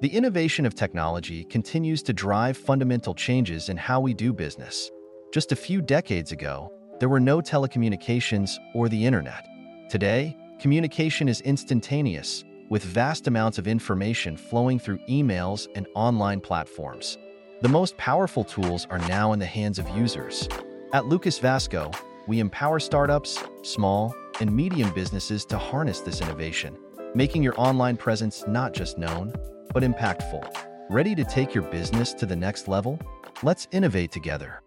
The innovation of technology continues to drive fundamental changes in how we do business. Just a few decades ago, there were no telecommunications or the internet. Today, communication is instantaneous, with vast amounts of information flowing through emails and online platforms. The most powerful tools are now in the hands of users. At Lucas Vasco, we empower startups, small and medium businesses to harness this innovation, making your online presence not just known, but impactful. Ready to take your business to the next level? Let's innovate together.